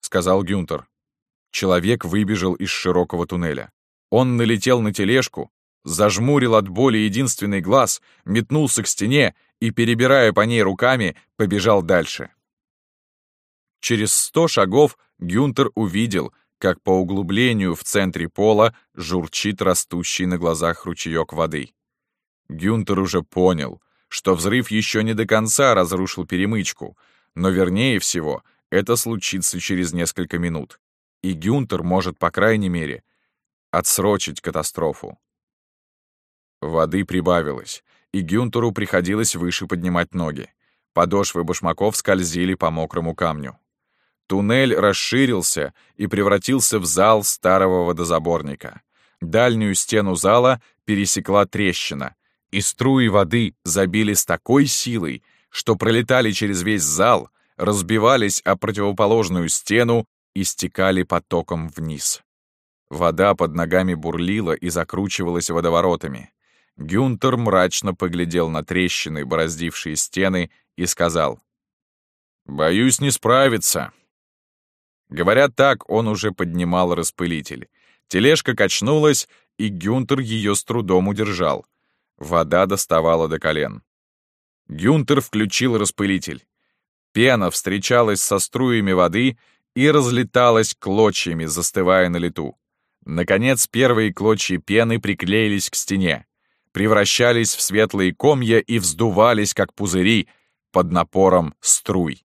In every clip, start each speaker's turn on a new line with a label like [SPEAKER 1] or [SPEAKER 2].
[SPEAKER 1] сказал Гюнтер. Человек выбежал из широкого туннеля. Он налетел на тележку, зажмурил от боли единственный глаз, метнулся к стене и, перебирая по ней руками, побежал дальше. Через 100 шагов Гюнтер увидел, как по углублению в центре пола журчит растущий на глазах ручеек воды. Гюнтер уже понял, что взрыв еще не до конца разрушил перемычку, но вернее всего это случится через несколько минут, и Гюнтер может, по крайней мере, отсрочить катастрофу. Воды прибавилось, и Гюнтеру приходилось выше поднимать ноги. Подошвы башмаков скользили по мокрому камню. Туннель расширился и превратился в зал старого водозаборника. Дальнюю стену зала пересекла трещина, и струи воды забили с такой силой, что пролетали через весь зал, разбивались о противоположную стену и стекали потоком вниз. Вода под ногами бурлила и закручивалась водоворотами. Гюнтер мрачно поглядел на трещины, бороздившие стены, и сказал: «Боюсь не справиться». Говоря так, он уже поднимал распылитель. Тележка качнулась, и Гюнтер ее с трудом удержал. Вода доставала до колен. Гюнтер включил распылитель. Пена встречалась со струями воды и разлеталась клочьями, застывая на лету. Наконец, первые клочья пены приклеились к стене, превращались в светлые комья и вздувались, как пузыри, под напором струй.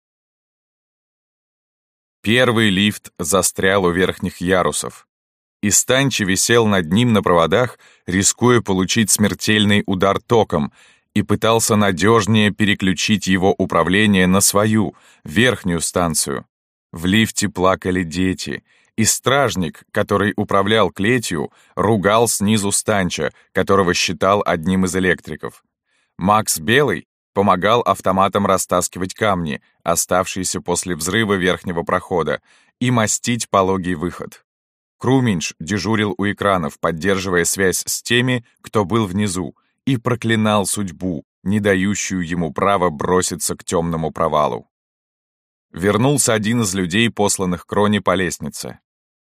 [SPEAKER 1] Первый лифт застрял у верхних ярусов, и Станчи висел над ним на проводах, рискуя получить смертельный удар током, и пытался надежнее переключить его управление на свою, верхнюю станцию. В лифте плакали дети, и стражник, который управлял клетью, ругал снизу Станча, которого считал одним из электриков. Макс Белый помогал автоматам растаскивать камни, оставшиеся после взрыва верхнего прохода, и мастить пологий выход. Круминш дежурил у экранов, поддерживая связь с теми, кто был внизу, и проклинал судьбу, не дающую ему права броситься к темному провалу. Вернулся один из людей, посланных Кроне по лестнице.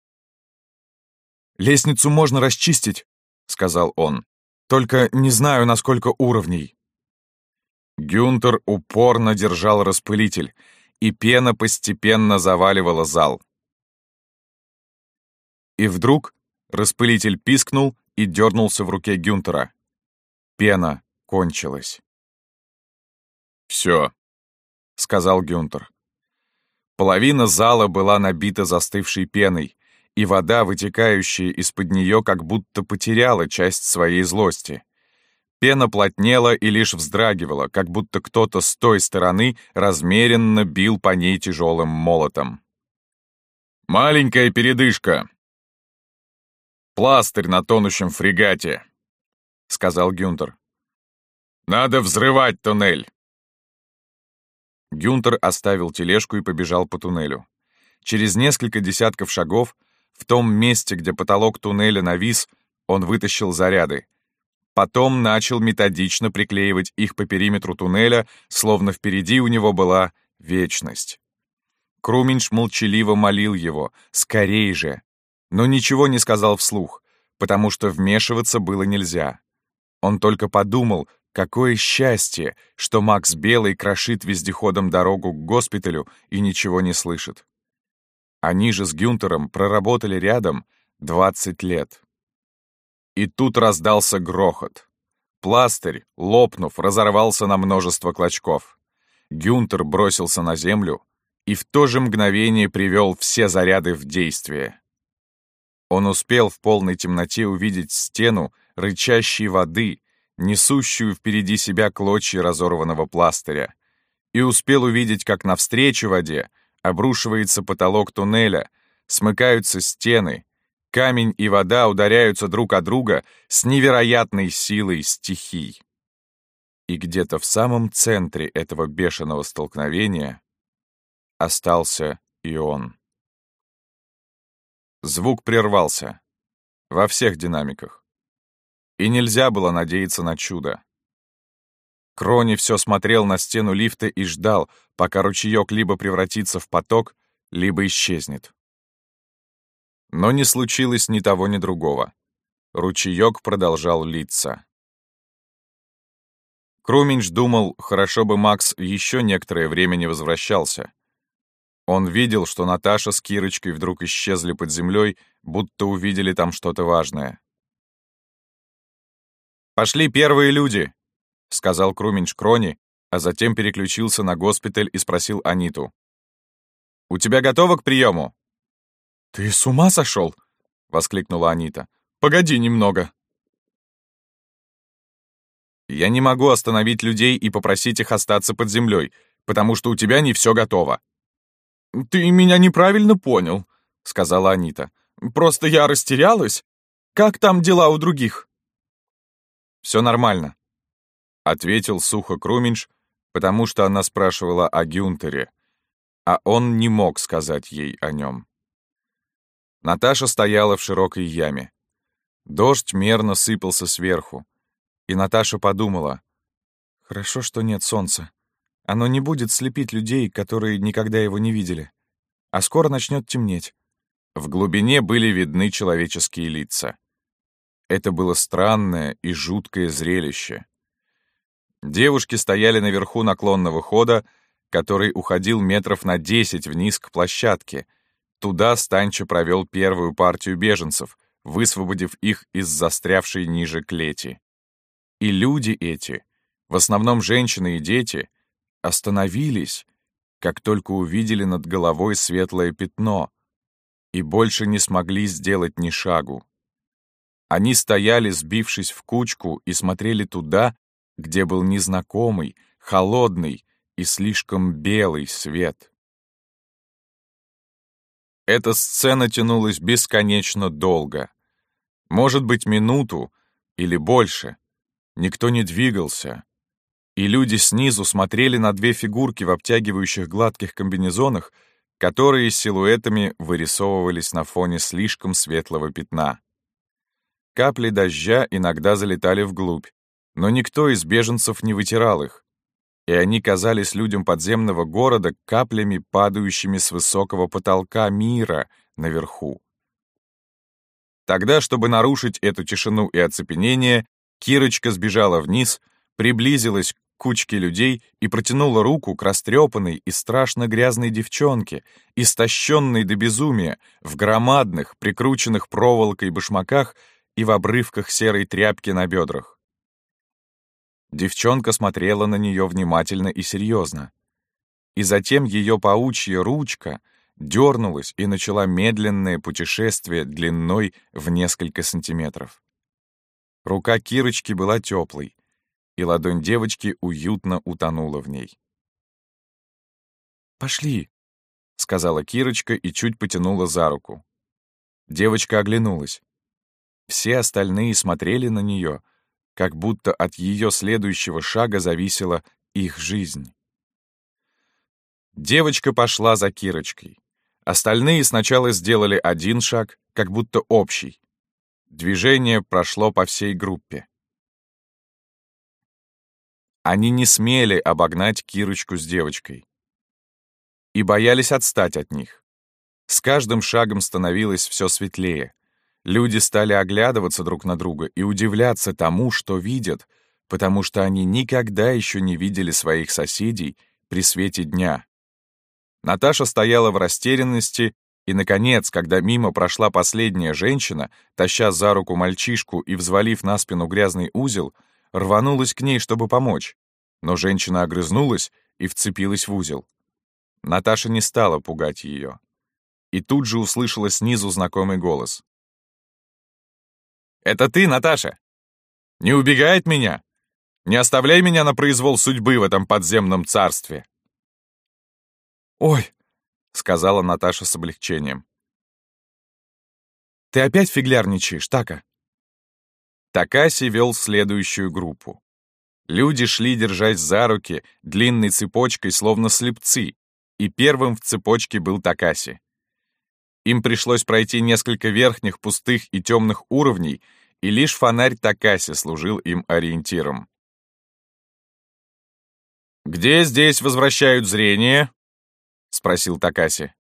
[SPEAKER 1] «Лестницу можно расчистить», — сказал он. «Только не знаю, на сколько уровней». Гюнтер упорно держал распылитель, и пена постепенно заваливала зал. И вдруг распылитель пискнул и дернулся в руке Гюнтера. Пена кончилась. «Все», — сказал Гюнтер. Половина зала была набита застывшей пеной, и вода, вытекающая из-под нее, как будто потеряла часть своей злости. Пена плотнела и лишь вздрагивала, как будто кто-то с той стороны размеренно бил по ней тяжелым молотом. «Маленькая передышка. Пластырь на тонущем фрегате», — сказал Гюнтер. «Надо взрывать туннель». Гюнтер оставил тележку и побежал по туннелю. Через несколько десятков шагов, в том месте, где потолок туннеля навис, он вытащил заряды. Потом начал методично приклеивать их по периметру туннеля, словно впереди у него была вечность. Круминш молчаливо молил его «скорей же», но ничего не сказал вслух, потому что вмешиваться было нельзя. Он только подумал, какое счастье, что Макс Белый крошит вездеходом дорогу к госпиталю и ничего не слышит. Они же с Гюнтером проработали рядом 20 лет. И тут раздался грохот. Пластырь, лопнув, разорвался на множество клочков. Гюнтер бросился на землю и в то же мгновение привел все заряды в действие. Он успел в полной темноте увидеть стену рычащей воды, несущую впереди себя клочья разорванного пластыря, и успел увидеть, как навстречу воде обрушивается потолок туннеля, смыкаются стены, камень и вода ударяются друг о друга с невероятной силой стихий. И где-то в самом центре этого бешеного столкновения остался и он. Звук прервался во всех динамиках, и нельзя было надеяться на чудо. Крони все смотрел на стену лифта и ждал, пока ручеек либо превратится в поток, либо исчезнет. Но не случилось ни того, ни другого. Ручеёк продолжал литься. Круминч думал, хорошо бы Макс еще некоторое время не возвращался. Он видел, что Наташа с Кирочкой вдруг исчезли под землей, будто увидели там что-то важное. «Пошли первые люди!» — сказал Круминч Кроне, а затем переключился на госпиталь и спросил Аниту. «У тебя готово к приему?» «Ты с ума сошел?» — воскликнула Анита. «Погоди немного». «Я не могу остановить людей и попросить их остаться под землей, потому что у тебя не все готово». «Ты меня неправильно понял», — сказала Анита. «Просто я растерялась. Как там дела у других?» «Все нормально», — ответил сухо Круминч, потому что она спрашивала о Гюнтере, а он не мог сказать ей о нем. Наташа стояла в широкой яме. Дождь мерно сыпался сверху, и Наташа подумала: «Хорошо, что нет солнца. Оно не будет слепить людей, которые никогда его не видели. А скоро начнет темнеть». В глубине были видны человеческие лица. Это было странное и жуткое зрелище. Девушки стояли наверху наклонного хода, который уходил метров на 10 вниз к площадке. Туда Станча провел первую партию беженцев, высвободив их из застрявшей ниже клети. И люди эти, в основном женщины и дети, остановились, как только увидели над головой светлое пятно, и больше не смогли сделать ни шагу. Они стояли, сбившись в кучку, и смотрели туда, где был незнакомый, холодный и слишком белый свет. Эта сцена тянулась бесконечно долго. Может быть, минуту или больше. Никто не двигался. И люди снизу смотрели на две фигурки в обтягивающих гладких комбинезонах, которые силуэтами вырисовывались на фоне слишком светлого пятна. Капли дождя иногда залетали вглубь, но никто из беженцев не вытирал их, и они казались людям подземного города каплями, падающими с высокого потолка мира наверху. Тогда, чтобы нарушить эту тишину и оцепенение, Кирочка сбежала вниз, приблизилась к кучке людей и протянула руку к растрепанной и страшно грязной девчонке, истощенной до безумия, в громадных, прикрученных проволокой башмаках и в обрывках серой тряпки на бедрах. Девчонка смотрела на нее внимательно и серьезно. И затем ее паучья ручка дернулась и начала медленное путешествие длиной в несколько сантиметров. Рука Кирочки была теплой, и ладонь девочки уютно утонула в ней. «Пошли», — сказала Кирочка и чуть потянула за руку. Девочка оглянулась. Все остальные смотрели на нее, как будто от ее следующего шага зависела их жизнь. Девочка пошла за Кирочкой. Остальные сначала сделали один шаг, как будто общий. Движение прошло по всей группе. Они не смели обогнать Кирочку с девочкой и боялись отстать от них. С каждым шагом становилось все светлее. Люди стали оглядываться друг на друга и удивляться тому, что видят, потому что они никогда еще не видели своих соседей при свете дня. Наташа стояла в растерянности, и, наконец, когда мимо прошла последняя женщина, таща за руку мальчишку и взвалив на спину грязный узел, рванулась к ней, чтобы помочь. Но женщина огрызнулась и вцепилась в узел. Наташа не стала пугать ее. И тут же услышала снизу знакомый голос. «Это ты, Наташа? Не убегай от меня! Не оставляй меня на произвол судьбы в этом подземном царстве!» «Ой!» — сказала Наташа с облегчением. «Ты опять фиглярничаешь, Така?» Такаси вел следующую группу. Люди шли, держась за руки, длинной цепочкой, словно слепцы, и первым в цепочке был Такаси. Им пришлось пройти несколько верхних, пустых и темных уровней, и лишь фонарь Такаси служил им ориентиром. «Где здесь возвращают зрение?» — спросил Такаси.